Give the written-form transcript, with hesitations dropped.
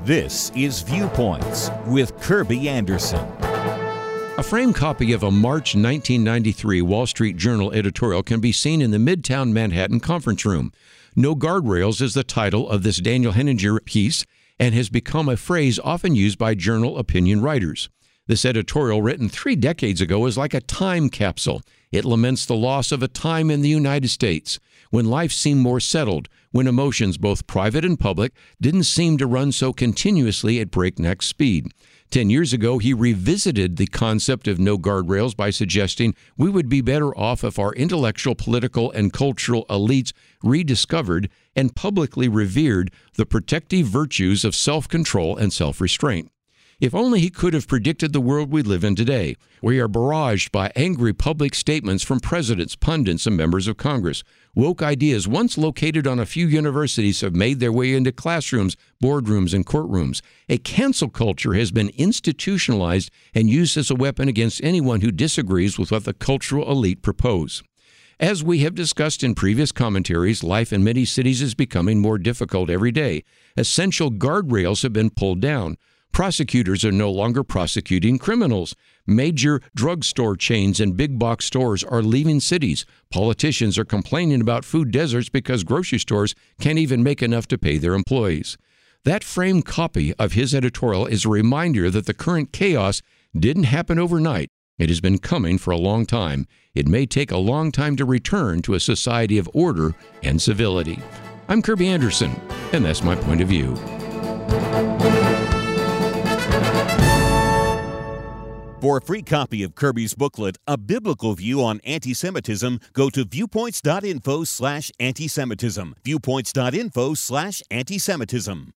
This is Viewpoints with Kirby Anderson. A framed copy of a March 1993 Wall Street Journal editorial can be seen in the Midtown Manhattan conference room. No Guardrails is the title of this Daniel Henninger piece and has become a phrase often used by journal opinion writers. This editorial, written 3 decades ago, is like a time capsule. It laments the loss of a time in the United States when life seemed more settled, when emotions, both private and public, didn't seem to run so continuously at breakneck speed. 10 years ago, he revisited the concept of no guardrails by suggesting we would be better off if our intellectual, political, and cultural elites rediscovered and publicly revered the protective virtues of self-control and self-restraint. If only he could have predicted the world we live in today. We are barraged by angry public statements from presidents, pundits, and members of Congress. Woke ideas once located on a few universities have made their way into classrooms, boardrooms, and courtrooms. A cancel culture has been institutionalized and used as a weapon against anyone who disagrees with what the cultural elite propose. As we have discussed in previous commentaries, life in many cities is becoming more difficult every day. Essential guardrails have been pulled down. Prosecutors are no longer prosecuting criminals. Major drugstore chains and big box stores are leaving cities. Politicians are complaining about food deserts because grocery stores can't even make enough to pay their employees. That framed copy of his editorial is a reminder that the current chaos didn't happen overnight. It has been coming for a long time. It may take a long time to return to a society of order and civility. I'm Kirby Anderson, and that's my point of view. For a free copy of Kirby's booklet, A Biblical View on Anti-Semitism, go to viewpoints.info/antisemitism. Viewpoints.info/antisemitism.